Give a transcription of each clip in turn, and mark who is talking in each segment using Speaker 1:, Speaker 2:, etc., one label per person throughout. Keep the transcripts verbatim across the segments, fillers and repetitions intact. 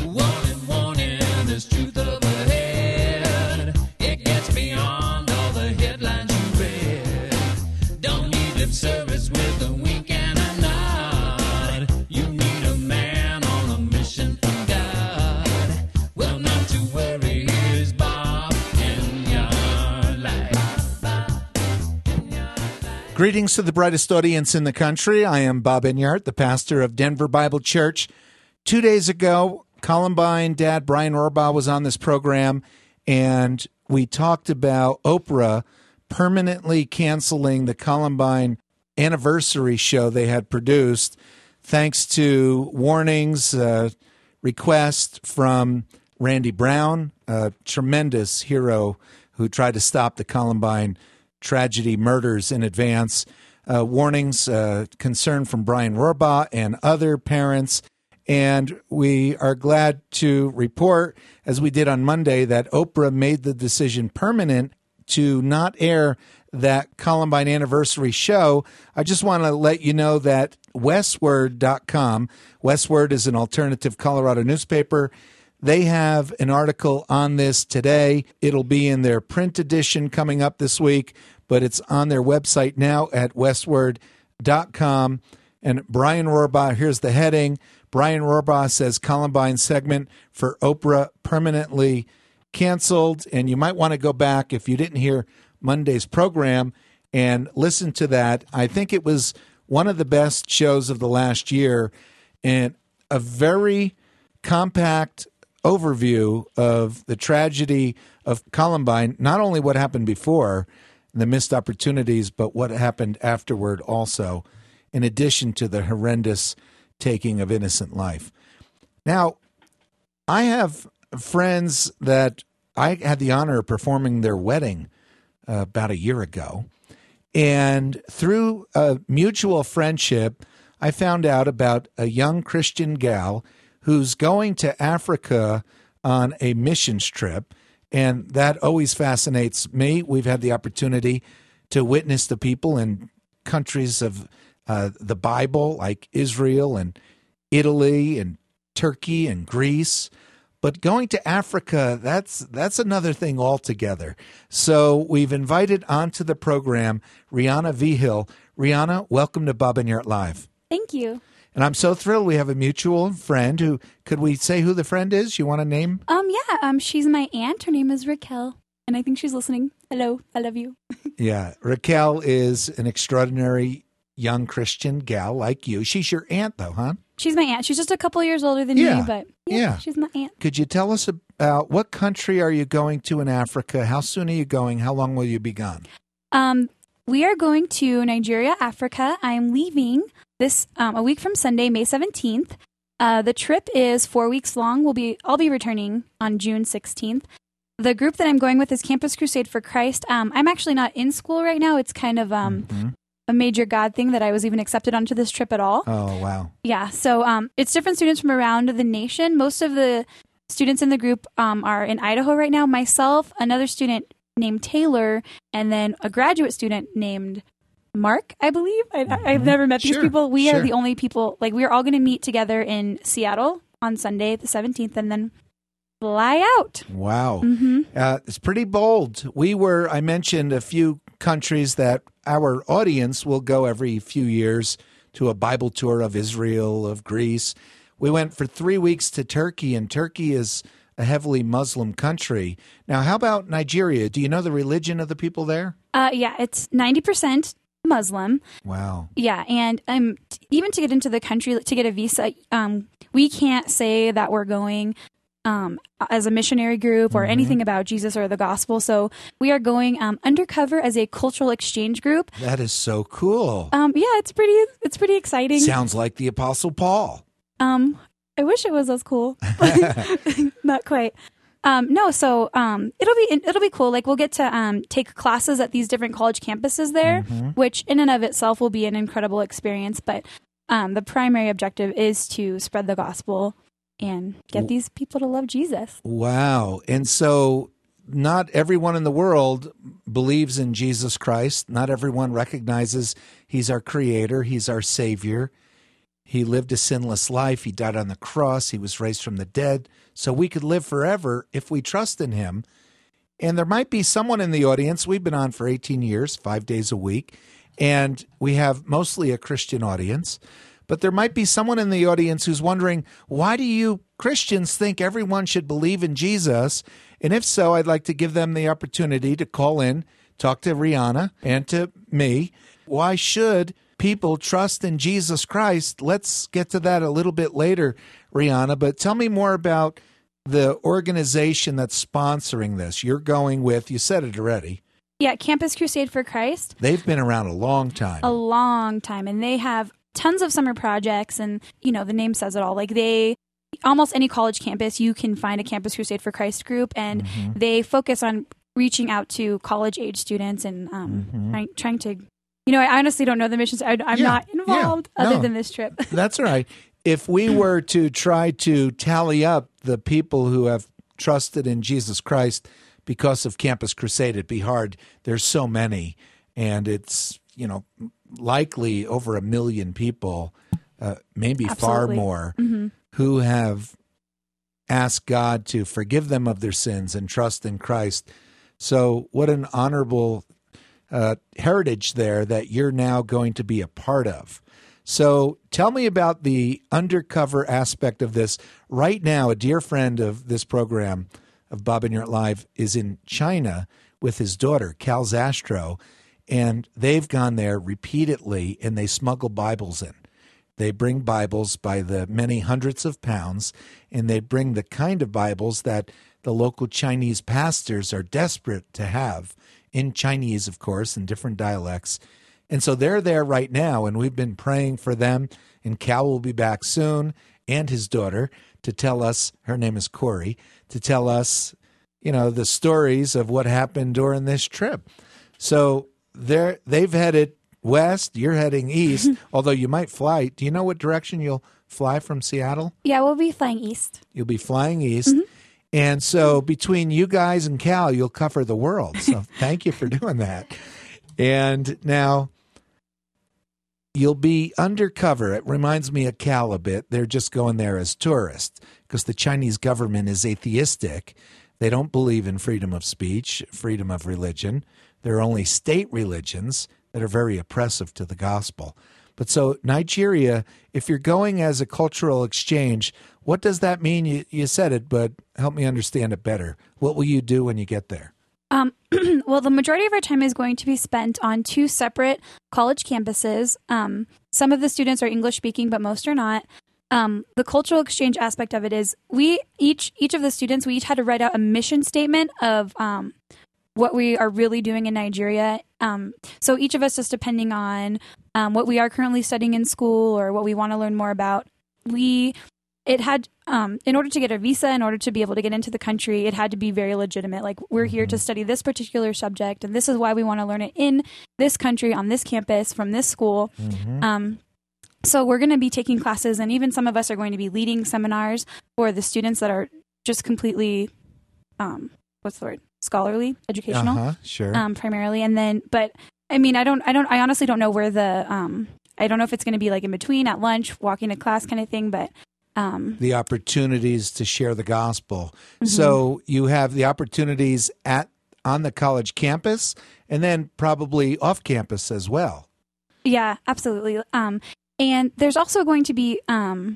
Speaker 1: Warning, warning, there's truth up ahead. It gets beyond all the headlines you read. Don't need lip service with a wink and a nod. You need a man on a mission from God. Well, not to worry, here's Bob in your life.
Speaker 2: Greetings to the brightest audience in the country. I am Bob Enyart, the pastor of Denver Bible Church. Two days ago, Columbine dad Brian Orbaugh was on this program, and we talked about Oprah permanently canceling the Columbine anniversary show they had produced, thanks to warnings, uh, requests from Randy Brown, a tremendous hero who tried to stop the Columbine tragedy murders in advance, uh, warnings, uh, concern from Brian Orbaugh and other parents. And we are glad to report, as we did on Monday, that Oprah made the decision permanent to not air that Columbine anniversary show. I just want to let you know that westword dot com, Westword is an alternative Colorado newspaper. They have an article on this today. It'll be in their print edition coming up this week, but it's on their website now at westword dot com. And Brian Orbaugh, here's the heading. Brian Orbaugh says Columbine segment for Oprah permanently canceled. And you might want to go back, if you didn't hear Monday's program, and listen to that. I think it was one of the best shows of the last year, and a very compact overview of the tragedy of Columbine, not only what happened before, the missed opportunities, but what happened afterward also, in addition to the horrendous taking of innocent life. Now, I have friends that I had the honor of performing their wedding uh, about a year ago. And through a mutual friendship, I found out about a young Christian gal who's going to Africa on a missions trip. And that always fascinates me. We've had the opportunity to witness the people in countries of Uh, the Bible, like Israel and Italy and Turkey and Greece. But going to Africa, that's that's another thing altogether. So we've invited onto the program Rihanna Vigil. Rihanna, welcome to Bob Enyart Live.
Speaker 3: Thank you.
Speaker 2: And I'm so thrilled we have a mutual friend who, could we say who the friend is? You want to name?
Speaker 3: Um, yeah, um, she's my aunt. Her name is Raquel, and I think she's listening. Hello, I love you.
Speaker 2: Yeah, Raquel is an extraordinary young Christian gal like you. She's your aunt, though, huh?
Speaker 3: She's my aunt. She's just a couple years older than
Speaker 2: yeah.
Speaker 3: me, but yeah,
Speaker 2: yeah,
Speaker 3: she's my aunt.
Speaker 2: Could you tell us about what country are you going to in Africa? How soon are you going? How long will you be gone?
Speaker 3: Um, we are going to Nigeria, Africa. I am leaving this um, a week from Sunday, May seventeenth. Uh, the trip is four weeks long. We'll be I'll be returning on June sixteenth. The group that I'm going with is Campus Crusade for Christ. Um, I'm actually not in school right now. It's kind of um. Mm-hmm. a major God thing that I was even accepted onto this trip at all.
Speaker 2: Oh, wow.
Speaker 3: Yeah. So um, it's different students from around the nation. Most of the students in the group um, are in Idaho right now. Myself, another student named Taylor, and then a graduate student named Mark, I believe. I, mm-hmm. I've never met these
Speaker 2: sure.
Speaker 3: people. We
Speaker 2: sure.
Speaker 3: are the only people, like we're all going to meet together in Seattle on Sunday, the seventeenth, and then fly out.
Speaker 2: Wow.
Speaker 3: Mm-hmm.
Speaker 2: Uh, it's pretty bold. We were, I mentioned a few countries that our audience will go every few years to a Bible tour of Israel, of Greece. We went for three weeks to Turkey, and Turkey is a heavily Muslim country. Now, how about Nigeria? Do you know the religion of the people there?
Speaker 3: Uh, yeah, it's ninety percent Muslim.
Speaker 2: Wow.
Speaker 3: Yeah, and um, t- even to get into the country, to get a visa, um, we can't say that we're going um, as a missionary group or mm-hmm. anything about Jesus or the gospel. So we are going um, undercover as a cultural exchange group.
Speaker 2: That is so cool.
Speaker 3: Um, yeah, it's pretty. It's pretty exciting.
Speaker 2: Sounds like the Apostle Paul.
Speaker 3: Um, I wish it was as cool. Not quite. Um, no, so um, it'll be it'll be cool. Like we'll get to um, take classes at these different college campuses there, mm-hmm. which in and of itself will be an incredible experience. But um, the primary objective is to spread the gospel and get these people to love Jesus.
Speaker 2: Wow. And so not everyone in the world believes in Jesus Christ. Not everyone recognizes he's our creator. He's our savior. He lived a sinless life. He died on the cross. He was raised from the dead so we could live forever if we trust in him. And there might be someone in the audience. We've been on for eighteen years, five days a week, and we have mostly a Christian audience. But there might be someone in the audience who's wondering, why do you Christians think everyone should believe in Jesus? And if so, I'd like to give them the opportunity to call in, talk to Rihanna and to me. Why should people trust in Jesus Christ? Let's get to that a little bit later, Rihanna. But tell me more about the organization that's sponsoring this. You're going with, you said it already.
Speaker 3: Yeah, Campus Crusade for Christ.
Speaker 2: They've been around a long time.
Speaker 3: A long time. And they have tons of summer projects. And, you know, the name says it all. Like they, almost any college campus, you can find a Campus Crusade for Christ group. And mm-hmm. they focus on reaching out to college-age students and um, mm-hmm. trying, trying to, you know, I honestly don't know the missions. I, I'm
Speaker 2: yeah,
Speaker 3: not involved
Speaker 2: yeah,
Speaker 3: other
Speaker 2: no,
Speaker 3: than this trip.
Speaker 2: That's all right. If we were to try to tally up the people who have trusted in Jesus Christ because of Campus Crusade, it'd be hard. There's so many, and it's, you know, likely over a million people, uh, maybe
Speaker 3: Absolutely.
Speaker 2: far more,
Speaker 3: mm-hmm.
Speaker 2: who have asked God to forgive them of their sins and trust in Christ. So what an honorable uh, heritage there that you're now going to be a part of. So tell me about the undercover aspect of this. Right now, a dear friend of this program, of Bob and Yurt Live, is in China with his daughter, Cal Zastro, and they've gone there repeatedly, and they smuggle Bibles in. They bring Bibles by the many hundreds of pounds, and they bring the kind of Bibles that the local Chinese pastors are desperate to have, in Chinese, of course, in different dialects. And so they're there right now, and we've been praying for them, and Cal will be back soon, and his daughter, to tell us, her name is Corey, to tell us, you know, the stories of what happened during this trip. So they're, they've headed west, you're heading east, although you might fly. Do you know what direction you'll fly from Seattle?
Speaker 3: Yeah, we'll be flying east.
Speaker 2: You'll be flying east.
Speaker 3: Mm-hmm.
Speaker 2: And so between you guys and Cal, you'll cover the world. So thank you for doing that. And now you'll be undercover. It reminds me of Cal a bit. They're just going there as tourists because the Chinese government is atheistic. They don't believe in freedom of speech, freedom of religion. There are only state religions that are very oppressive to the gospel. But so Nigeria, if you're going as a cultural exchange, what does that mean? You, you said it, but help me understand it better. What will you do when you get there?
Speaker 3: Um, well, the majority of our time is going to be spent on two separate college campuses. Um, some of the students are English speaking, but most are not. Um, the cultural exchange aspect of it is we each each of the students, we each had to write out a mission statement of um, what we are really doing in Nigeria. Um, so each of us, just depending on um, what we are currently studying in school or what we want to learn more about, we it had um, in order to get a visa, in order to be able to get into the country, it had to be very legitimate. Like, we're here to study this particular subject, and this is why we want to learn it in this country, on this campus, from this school.
Speaker 2: Mm-hmm.
Speaker 3: Um, so we're going to be taking classes, and even some of us are going to be leading seminars for the students that are just completely, um, what's the word? Scholarly, educational,
Speaker 2: uh-huh, sure.
Speaker 3: um, primarily. And then, but I mean, I don't, I don't, I honestly don't know where the, um, I don't know if it's going to be like in between, at lunch, walking to class kind of thing, but um,
Speaker 2: the opportunities to share the gospel.
Speaker 3: Mm-hmm.
Speaker 2: So you have the opportunities at on the college campus, and then probably off campus as well.
Speaker 3: Yeah, absolutely. Um, and there's also going to be um,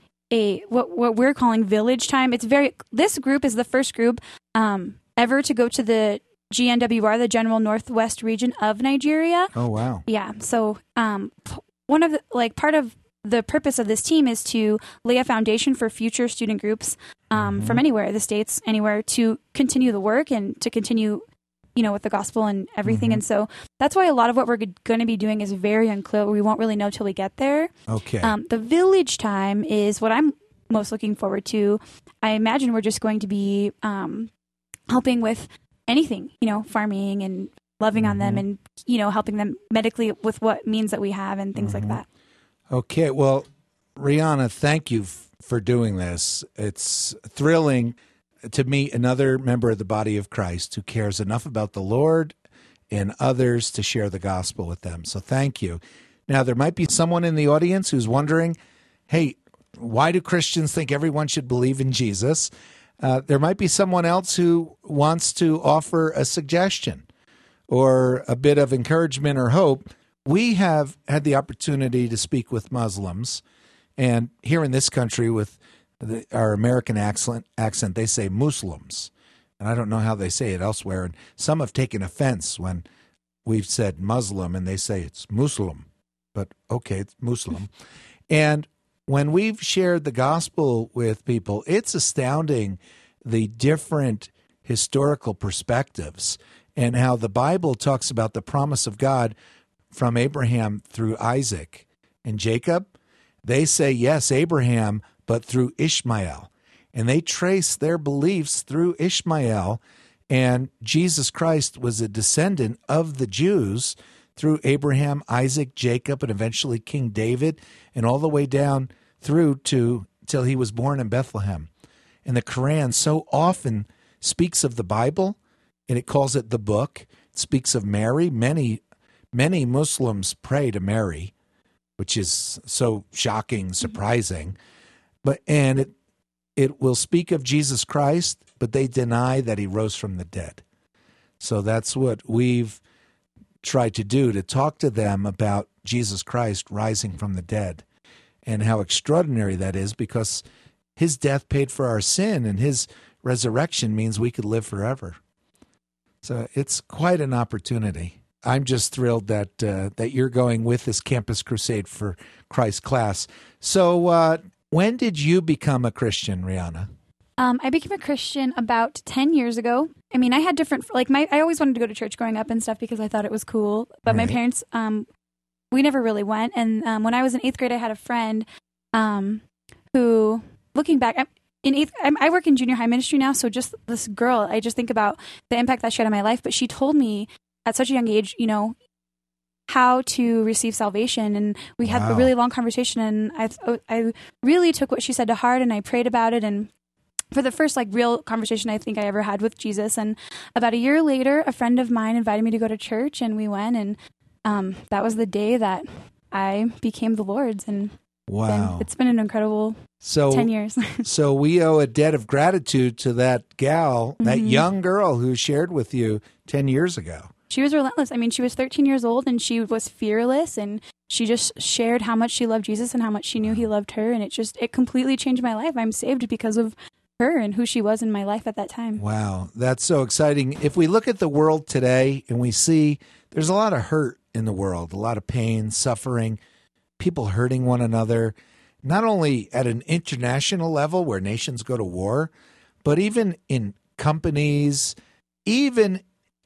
Speaker 3: a what what we're calling village time. It's very this group is the first group um, ever to go to the G N W R, the General Northwest Region of Nigeria.
Speaker 2: Oh wow!
Speaker 3: Yeah. So um, one of the like part of the purpose of this team is to lay a foundation for future student groups um,
Speaker 2: mm-hmm.
Speaker 3: from anywhere, the States, anywhere, to continue the work and to continue, you know, with the gospel and everything.
Speaker 2: Mm-hmm.
Speaker 3: And so that's why a lot of what we're g- going to be doing is very unclear. We won't really know till we get there.
Speaker 2: Okay.
Speaker 3: Um, the village time is what I'm most looking forward to. I imagine we're just going to be um, helping with anything, you know, farming and loving mm-hmm. on them and, you know, helping them medically with what means that we have and things
Speaker 2: mm-hmm.
Speaker 3: like that.
Speaker 2: Okay. Well, Rihanna, thank you f- for doing this. It's thrilling to meet another member of the body of Christ who cares enough about the Lord and others to share the gospel with them. So thank you. Now, there might be someone in the audience who's wondering, hey, why do Christians think everyone should believe in Jesus? Uh, there might be someone else who wants to offer a suggestion or a bit of encouragement or hope. We have had the opportunity to speak with Muslims, and here in this country with the, our American accent, accent, they say Muslims, and I don't know how they say it elsewhere. And some have taken offense when we've said Muslim, and they say it's Muslim, but okay, it's Muslim. And when we've shared the gospel with people, it's astounding the different historical perspectives and how the Bible talks about the promise of God from Abraham through Isaac and Jacob. They say, yes, Abraham, but through Ishmael. And they trace their beliefs through Ishmael. And Jesus Christ was a descendant of the Jews through Abraham, Isaac, Jacob, and eventually King David, and all the way down through to till he was born in Bethlehem. And the Quran so often speaks of the Bible, and it calls it the book. It speaks of Mary. Many, many Muslims pray to Mary, which is so shocking, surprising. But and it it will speak of Jesus Christ, but they deny that he rose from the dead. So that's what we've tried to do, to talk to them about Jesus Christ rising from the dead and how extraordinary that is, because his death paid for our sin and his resurrection means we could live forever. So it's quite an opportunity. I'm just thrilled that uh, that you're going with this Campus Crusade for Christ class. So uh, when did you become a Christian, Rihanna?
Speaker 3: Um, I became a Christian about ten years ago. I mean, I had different, like, my, I always wanted to go to church growing up and stuff because I thought it was cool. But
Speaker 2: Right.
Speaker 3: my parents, um, we never really went. And um, when I was in eighth grade, I had a friend um, who, looking back, I'm, in eighth, I'm, I work in junior high ministry now. So just this girl, I just think about the impact that she had on my life. But she told me at such a young age, you know, how to receive salvation. And we had
Speaker 2: Wow.
Speaker 3: a really long conversation. And I, I really took what she said to heart, and I prayed about it. And for the first like real conversation I think I ever had with Jesus. And about a year later, a friend of mine invited me to go to church, and we went, and um, that was the day that I became the Lord's. And
Speaker 2: Wow.
Speaker 3: been, it's been an incredible
Speaker 2: So
Speaker 3: ten years.
Speaker 2: So we owe a debt of gratitude to that gal, that
Speaker 3: Mhm.
Speaker 2: young girl who shared with you ten years ago.
Speaker 3: She was relentless. I mean, she was thirteen years old, and she was fearless, and she just shared how much she loved Jesus and how much she knew he loved her. And it just, it completely changed my life. I'm saved because of her and who she was in my life at that time.
Speaker 2: Wow, that's so exciting. If we look at the world today and we see there's a lot of hurt in the world, a lot of pain, suffering, people hurting one another, not only at an international level where nations go to war, but even in companies, even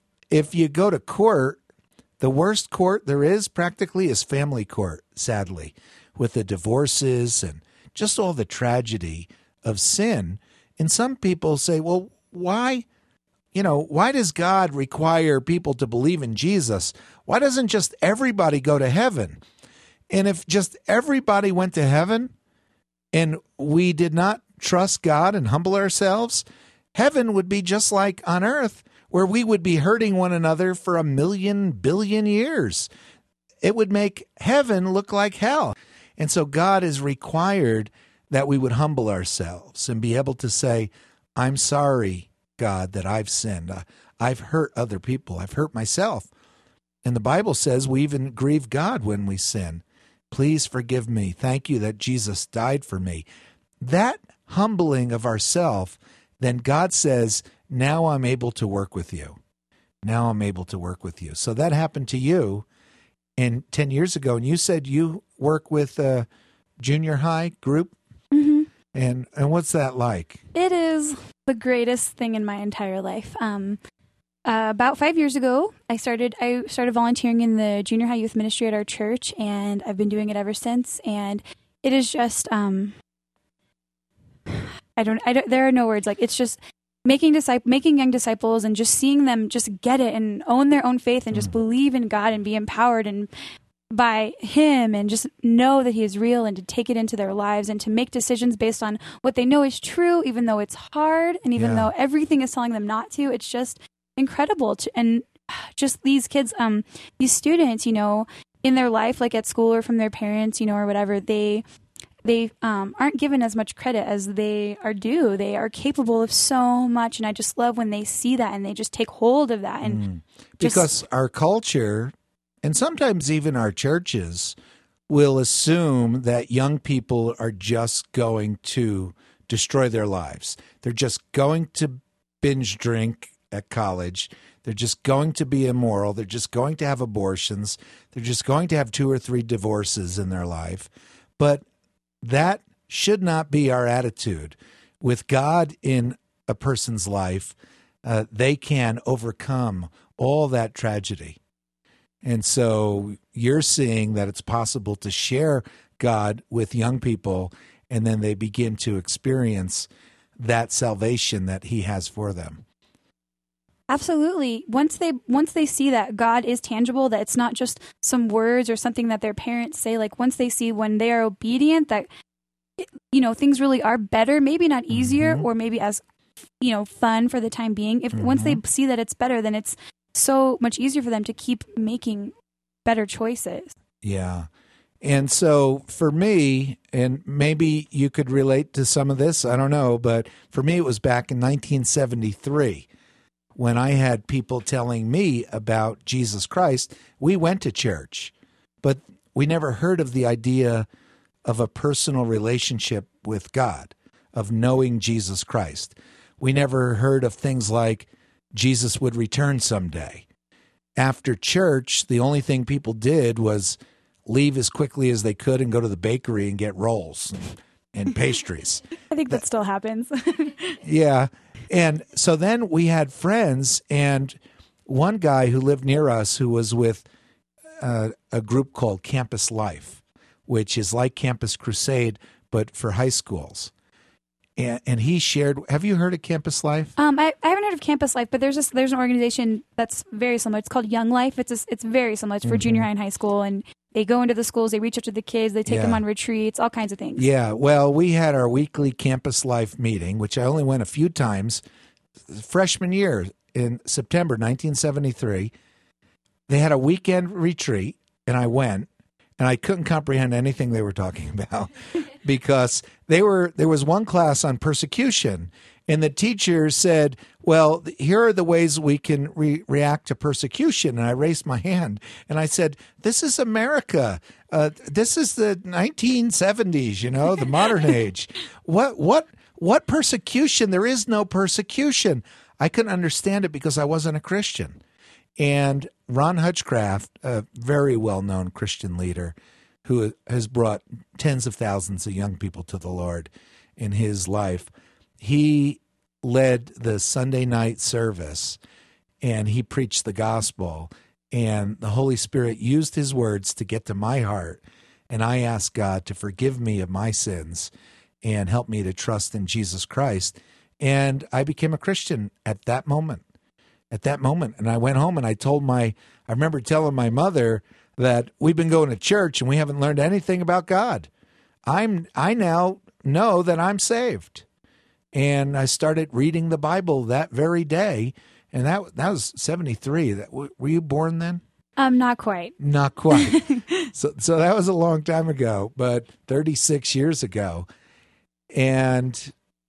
Speaker 2: if you go to court, the worst court there is practically is family court, sadly, with the divorces and just all the tragedy of sin. And some people say, well, why, you know, why does God require people to believe in Jesus? Why doesn't just everybody go to heaven? And if just everybody went to heaven and we did not trust God and humble ourselves, heaven would be just like on earth, where we would be hurting one another for a million billion years. It would make heaven look like hell. And so God is required that we would humble ourselves and be able to say, I'm sorry, God, that I've sinned. I've hurt other people. I've hurt myself. And the Bible says we even grieve God when we sin. Please forgive me. Thank you that Jesus died for me. That humbling of ourselves, then God says, now I'm able to work with you. Now I'm able to work with you. So that happened to you in ten years ago. And you said you work with a junior high group?
Speaker 3: Mm-hmm.
Speaker 2: And and what's that like?
Speaker 3: It is the greatest thing in my entire life. Um, uh, about five years ago, I started I started volunteering in the junior high youth ministry at our church, and I've been doing it ever since. And it is just, um, I don't, I don't, there are no words. Like, it's just making disciple, making young disciples, and just seeing them just get it and own their own faith and just
Speaker 2: Mm.
Speaker 3: believe in God and be empowered and by him, and just know that he is real, and to take it into their lives and to make decisions based on what they know is true, even though it's hard and even
Speaker 2: Yeah.
Speaker 3: though everything is telling them not to. It's just incredible to, and just these kids, um, these students, you know, in their life, like at school or from their parents, you know, or whatever, they they um, aren't given as much credit as they are due. They are capable of so much, and I just love when they see that and they just take hold of that. And
Speaker 2: Mm.
Speaker 3: just-
Speaker 2: Because our culture, and sometimes even our churches, will assume that young people are just going to destroy their lives. They're just going to binge drink at college. They're just going to be immoral. They're just going to have abortions. They're just going to have two or three divorces in their life. But that should not be our attitude. With God in a person's life, uh, they can overcome all that tragedy. And so you're seeing that it's possible to share God with young people, and then they begin to experience that salvation that he has for them.
Speaker 3: Absolutely. Once they once they see that God is tangible, that it's not just some words or something that their parents say, like once they see when they are obedient that, you know, things really are better, maybe not easier
Speaker 2: Mhm.
Speaker 3: or maybe as, you know, fun for the time being. If
Speaker 2: Mm-hmm.
Speaker 3: once they see that it's better, then it's so much easier for them to keep making better choices.
Speaker 2: Yeah. And so for me, and maybe you could relate to some of this, I don't know, but for me it was back in nineteen seventy-three when I had people telling me about Jesus Christ. We went to church, but we never heard of the idea of a personal relationship with God, of knowing Jesus Christ. We never heard of things like Jesus would return someday. After church, the only thing people did was leave as quickly as they could and go to the bakery and get rolls and, and pastries.
Speaker 3: I think that still happens.
Speaker 2: Yeah. And so then we had friends, and one guy who lived near us who was with uh, a group called Campus Life, which is like Campus Crusade, but for high schools. And, and he shared, have you heard of Campus Life?
Speaker 3: Um, I, I haven't heard of Campus Life, but there's just there's an organization that's very similar. It's called Young Life. It's a, it's very similar. It's for junior high and high school, and they go into the schools, they reach out to the kids, they take
Speaker 2: Yeah.
Speaker 3: them on retreats, all kinds of things.
Speaker 2: Yeah, well, we had our weekly Campus Life meeting, which I only went a few times. Freshman year in September nineteen seventy-three, they had a weekend retreat, and I went, and I couldn't comprehend anything they were talking about because they were there was one class on persecution, and the teacher said, well, here are the ways we can re- react to persecution. And I raised my hand, and I said, this is America. Uh, this is the nineteen seventies, you know, the modern age. What, what, what persecution? There is no persecution. I couldn't understand it because I wasn't a Christian. And Ron Hutchcraft, a very well-known Christian leader who has brought tens of thousands of young people to the Lord in his life, he led the Sunday night service, and he preached the gospel, and the Holy Spirit used his words to get to my heart, and I asked God to forgive me of my sins and help me to trust in Jesus Christ, and I became a Christian at that moment. At that moment. And I went home and I told my, I remember telling my mother that we've been going to church and we haven't learned anything about God. I'm, I now know that I'm saved. And I started reading the Bible that very day. And that, that was seventy-three. That, were you born then?
Speaker 3: Um, not quite.
Speaker 2: Not quite. so, so that was a long time ago, but thirty-six years ago. And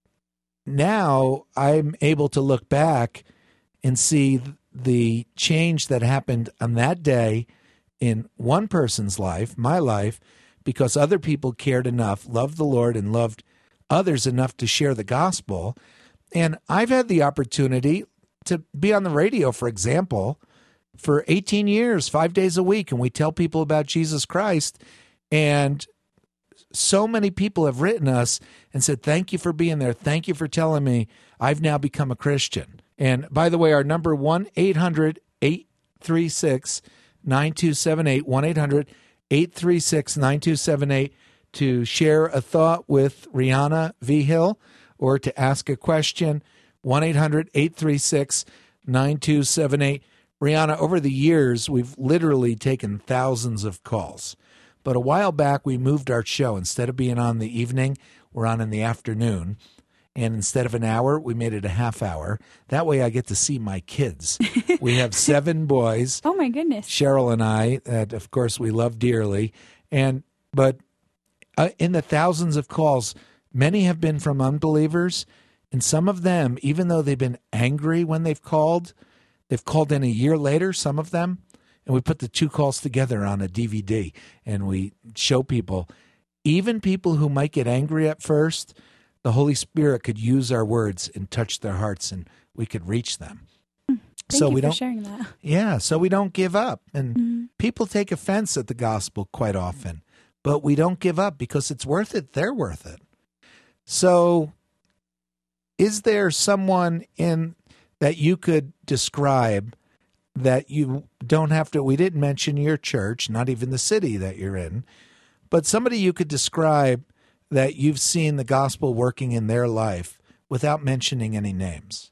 Speaker 2: now I'm able to look back and see the change that happened on that day in one person's life, my life, because other people cared enough, loved the Lord, and loved others enough to share the gospel. And I've had the opportunity to be on the radio, for example, for eighteen years, five days a week, and we tell people about Jesus Christ. And so many people have written us and said, thank you for being there. Thank you for telling me I've now become a Christian. And by the way, our number one eight hundred eight three six nine two seven eight, one eight hundred eight three six nine two seven eight to share a thought with Rihanna V. Hill or to ask a question, one eight hundred eight three six nine two seven eight. Rihanna, over the years, we've literally taken thousands of calls. But a while back, we moved our show. Instead of being on the evening, we're on in the afternoon. And instead of an hour, we made it a half hour. That way I get to see my kids. We have seven boys,
Speaker 3: Oh my goodness.
Speaker 2: Cheryl and I, that of course we love dearly. And but uh, in the thousands of calls, many have been from unbelievers, and some of them, even though they've been angry when they've called, they've called in a year later, some of them, and we put the two calls together on a D V D, and we show people, even people who might get angry at first, the Holy Spirit could use our words and touch their hearts, and we could reach them.
Speaker 3: Thank
Speaker 2: so
Speaker 3: you
Speaker 2: we
Speaker 3: for
Speaker 2: don't,
Speaker 3: sharing that.
Speaker 2: Yeah, so we don't give up. And
Speaker 3: Mm-hmm.
Speaker 2: people take offense at the gospel quite often, but we don't give up because it's worth it. They're worth it. So is there someone in that you could describe that you don't have to, we didn't mention your church, not even the city that you're in, but somebody you could describe that you've seen the gospel working in their life without mentioning any names?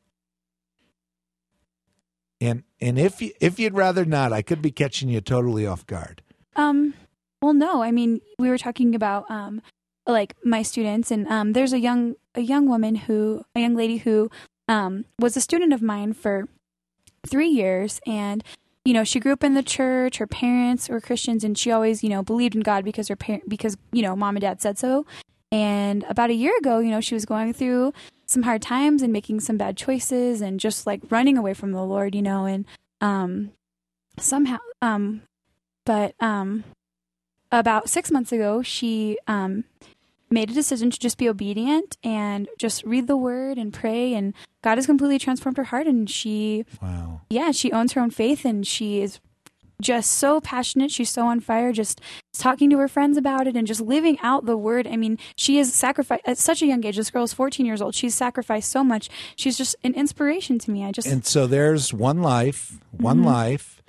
Speaker 2: And and if you, if you'd rather not, I could be catching you totally off guard.
Speaker 3: Um, well, no, I mean, we were talking about, um, like my students, and, um, there's a young, a young woman who, a young lady who, um, was a student of mine for three years. And, you know, she grew up in the church, her parents were Christians, and she always, you know, believed in God because her parent, because, you know, mom and dad said so. And about a year ago, you know, she was going through some hard times and making some bad choices and just like running away from the Lord, you know, and, um, somehow, um, but, um, about six months ago, she, um, made a decision to just be obedient and just read the word and pray, and God has completely transformed her heart. And she,
Speaker 2: Wow.
Speaker 3: yeah, she owns her own faith, and she is just so passionate. She's so on fire, just talking to her friends about it and just living out the word. I mean, she is sacrificed at such a young age. This girl is fourteen years old. She's sacrificed so much. She's just an inspiration to me. I just,
Speaker 2: And so there's one life, one
Speaker 3: Mhm.
Speaker 2: life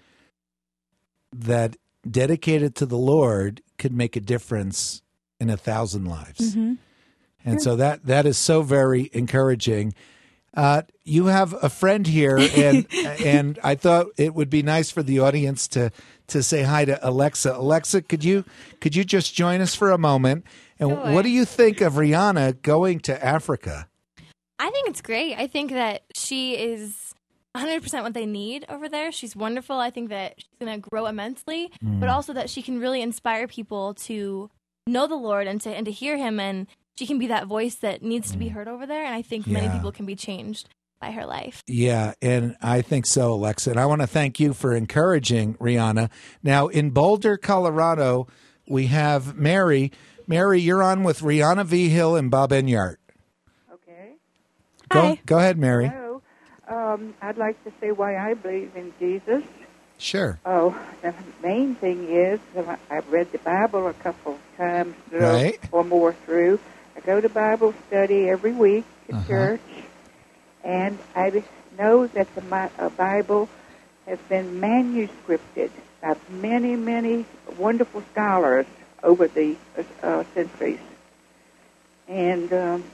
Speaker 2: that dedicated to the Lord could make a difference in a thousand lives.
Speaker 3: Mhm.
Speaker 2: And so that that is so very encouraging. Uh, you have a friend here, and and I thought it would be nice for the audience to to say hi to Alexa. Alexa, could you could you just join us for a moment? And
Speaker 4: Sure.
Speaker 2: what do you think of Rihanna going to Africa?
Speaker 4: I think it's great. I think that she is one hundred percent what they need over there. She's wonderful. I think that she's going to grow immensely, but also that she can really inspire people to know the Lord and to and to hear him, and she can be that voice that needs to be heard over there. And I think many
Speaker 2: Yeah.
Speaker 4: people can be changed by her life.
Speaker 2: Yeah, and I think so, Alexa. And I want to thank you for encouraging Rihanna. Now, in Boulder, Colorado, we have Mary. Mary, you're on with Rihanna V. Hill and Bob Enyart.
Speaker 5: Okay.
Speaker 2: Go,
Speaker 3: Hi.
Speaker 2: go ahead, Mary.
Speaker 5: Hello. Um, I'd like to say why I believe in Jesus.
Speaker 2: Sure.
Speaker 5: Oh, the main thing is that I- I've read the Bible a couple of times through,
Speaker 2: Right.
Speaker 5: or more through. I go to Bible study every week at
Speaker 2: Uh-huh.
Speaker 5: church, and I know that the Mi- uh, Bible has been manuscripted by many, many wonderful scholars over the uh, centuries. And um,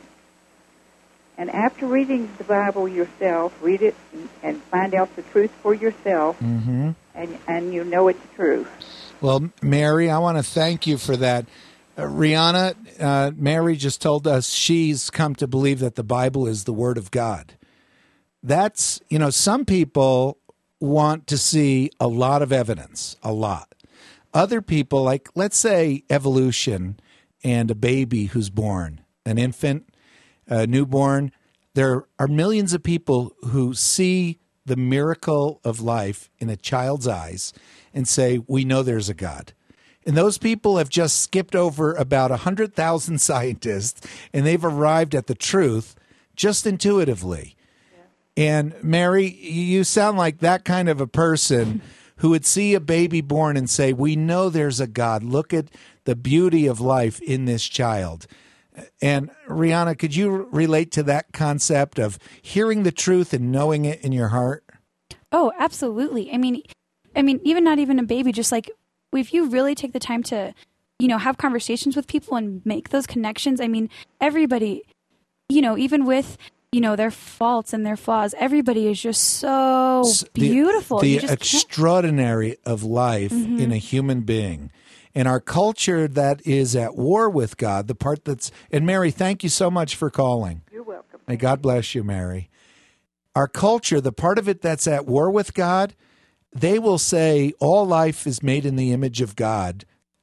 Speaker 5: and after reading the Bible yourself, read it and, and find out the truth for yourself,
Speaker 2: Mm-hmm.
Speaker 5: and, and you know it's true.
Speaker 2: Well, Mary, I want to thank you for that. Uh, Rihanna, uh, Mary just told us she's come to believe that the Bible is the Word of God. That's, you know, some people want to see a lot of evidence, a lot. Other people, like, let's say evolution and a baby who's born, an infant, a newborn, there are millions of people who see the miracle of life in a child's eyes and say, we know there's a God. And those people have just skipped over about one hundred thousand scientists, and they've arrived at the truth just intuitively. And Mary, you sound like that kind of a person who would see a baby born and say, we know there's a God. Look at the beauty of life in this child. And Rihanna, could you relate to that concept of hearing the truth and knowing it in your heart?
Speaker 3: Oh, absolutely. I mean, I mean, even not even a baby, just like if you really take the time to, you know, have conversations with people and make those connections. I mean, everybody, you know, even with, you know, their faults and their flaws, everybody is just so
Speaker 2: S- the-
Speaker 3: beautiful.
Speaker 2: The,
Speaker 3: You just can't-
Speaker 2: extraordinary of life
Speaker 3: Mm-hmm.
Speaker 2: in a human being. And our culture that is at war with God, the part that's, and Mary, thank you so much for calling.
Speaker 5: You're welcome.
Speaker 2: May God bless you, Mary. Our culture, the part of it that's at war with God, they will say all life is made in the image of God,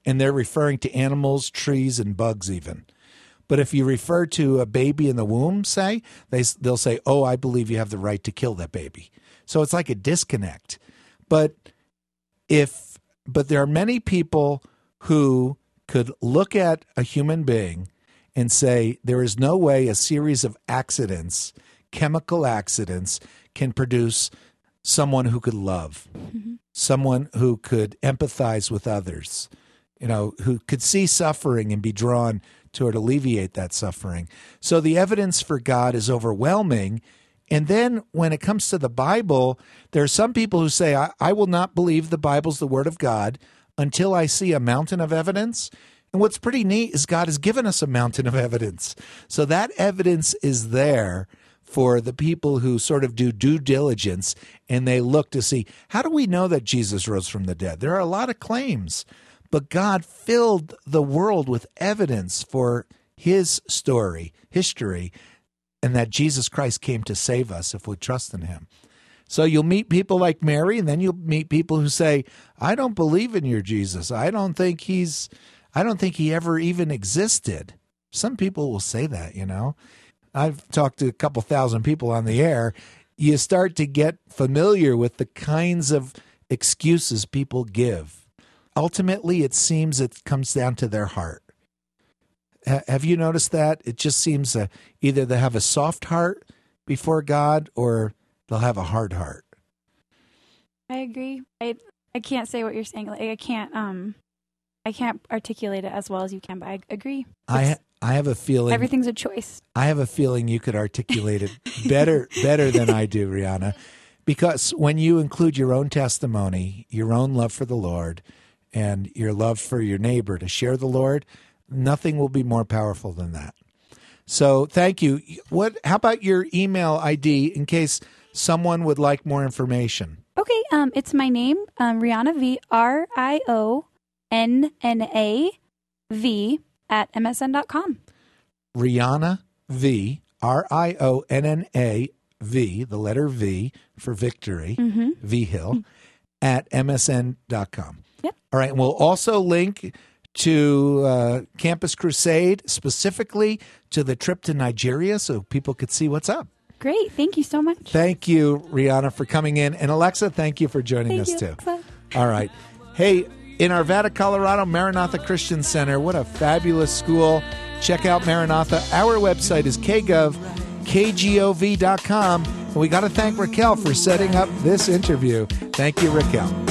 Speaker 2: and they're referring to animals, trees, and bugs even. But if you refer to a baby in the womb, say, they, they'll say, oh, I believe you have the right to kill that baby. So it's like a disconnect. But if, but there are many people who could look at a human being and say, there is no way a series of accidents, chemical accidents, can produce someone who could love, mm-hmm. someone who could empathize with others, you know, who could see suffering and be drawn toward alleviate that suffering. So the evidence for God is overwhelming. And then when it comes to the Bible, there are some people who say, I, I will not believe the Bible's the Word of God until I see a mountain of evidence. And what's pretty neat is God has given us a mountain of evidence. So that evidence is there for the people who sort of do due diligence, and they look to see, how do we know that Jesus rose from the dead? There are a lot of claims. But God filled the world with evidence for his story, history, and that Jesus Christ came to save us if we trust in him. So you'll meet people like Mary, and then you'll meet people who say, I don't believe in your Jesus. I don't think he's, I don't think he ever even existed. Some people will say that, you know. I've talked to a couple thousand people on the air. You start to get familiar with the kinds of excuses people give. Ultimately, it seems it comes down to their heart. H- have you noticed that? It just seems uh, either they have a soft heart before God or they'll have a hard heart.
Speaker 3: I agree. I I can't say what you're saying. Like, I can't um I can't articulate it as well as you can, but I agree.
Speaker 2: I I have a feeling
Speaker 3: everything's a choice.
Speaker 2: I have a feeling you could articulate it better better than I do, Rihanna, because when you include your own testimony, your own love for the Lord, and your love for your neighbor to share the Lord, nothing will be more powerful than that. So thank you. What? How about your email I D in case someone would like more information?
Speaker 3: Okay, um, it's my name, um, Rionna V, R I O N N A V at M S N dot com.
Speaker 2: Rionna V, R I O N N A V, the letter V for victory, mm-hmm. V Hill, mm-hmm. at M S N dot com.
Speaker 3: Yep.
Speaker 2: All right, and we'll also link to uh, Campus Crusade, specifically to the trip to Nigeria, so people could see what's up.
Speaker 3: Great. Thank you so much.
Speaker 2: Thank you, Rionna, for coming in. And Alexa, thank you for joining
Speaker 3: thank
Speaker 2: us,
Speaker 3: you,
Speaker 2: too.
Speaker 3: Alexa.
Speaker 2: All right. Hey, in Arvada, Colorado, Maranatha Christian Center, what a fabulous school. Check out Maranatha. Our website is k gov, k gov dot com. And we got to thank Raquel for setting up this interview. Thank you, Raquel.